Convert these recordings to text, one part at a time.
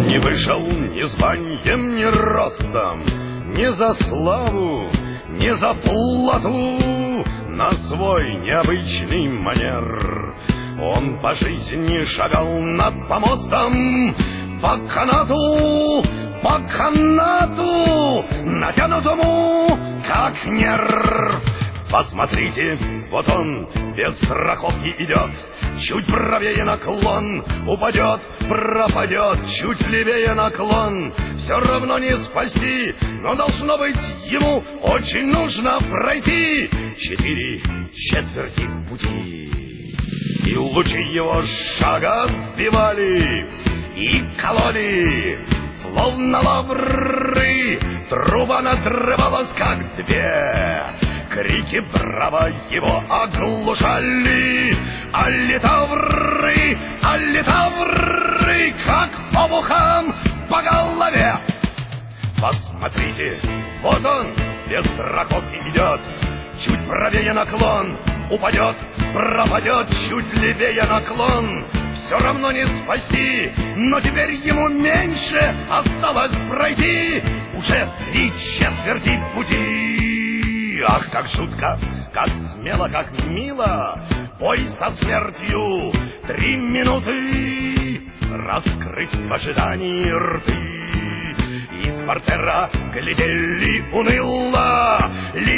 Не вышел ни званием, ни ростом, ни за славу, ни за плату, на свой необычный манер. Он по жизни шагал над помостом, по канату, натянутому, как нерв. Посмотрите, вот он без страховки идет, чуть правее наклон, упадет, пропадет, чуть левее наклон. Все равно не спасти, но должно быть ему очень нужно пройти 4 четверти пути. И лучи его шага сбивали и кололи, словно лавры, труба надрывалась, как 2. Крики браво его оглушали, а литавры, как обухом по голове. Посмотрите, вот он без страховки идет, чуть правее наклон, упадет, пропадет, чуть левее наклон. Все равно не спасти, но теперь ему меньше осталось пройти уже 3 четверти пути. Ах, как жутко, как смело, как мило, бой со смертью, 3 минуты, раскрыть в ожидании рты. Из портера глядели уныло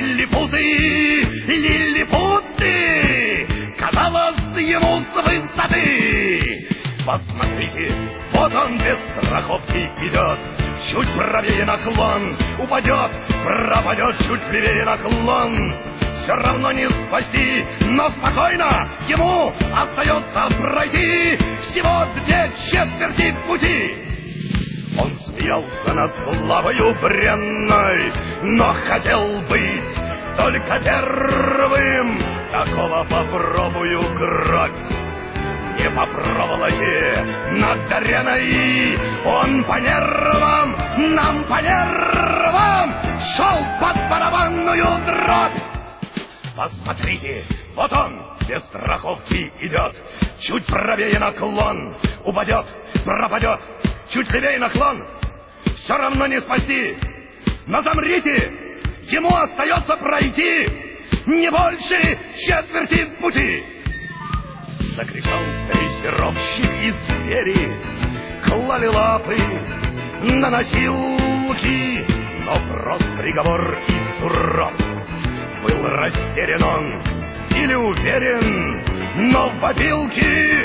лилипуты, казалось ему с высоты. Посмотрите, вот он без страховки идет, чуть правее наклон, упадет, пропадет, чуть левее наклон. Все равно не спасти, но спокойно ему остается пройти всего 2 четверти пути. Он смеялся над славою бренной, но хотел быть только первым. Такого попробую кровь не попробовала над ареной. Он по нервам, нам по нервам, шел под барабанную дробь. Посмотрите, вот он без страховки идет, чуть правее наклон, упадет, пропадет, чуть левее наклон. Все равно не спасти, но замрите, ему остается пройти не больше четверти пути. Закричал дрессировщик, и звери клали лапы на носилки, но прост приговор и суров. Был растерян он или уверен, но в опилке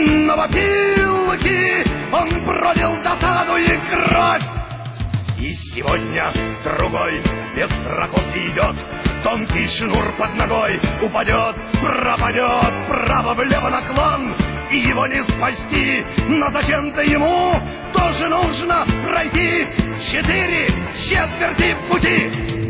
он пролил досаду и кровь. И сегодня другой без страховки идет, тонкий шнур под ногой, упадет, пропадет, вправо-влево наклон, и его не спасти, но зачем-то ему тоже нужно пройти 4 четверти пути.